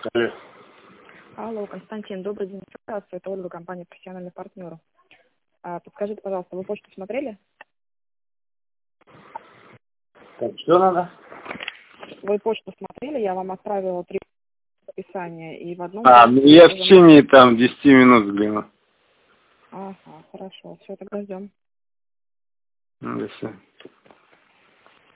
Алло. Алло, Константин, добрый день. Здравствуйте, это Ольга, компания «Профессиональный партнер». Подскажите, пожалуйста, вы почту смотрели? Так, что надо? Вы почту смотрели, я вам отправила 3 описания, и в одном... Я в течение там 10 минут взгляну. Ага, хорошо, все, тогда ждем. До свидания.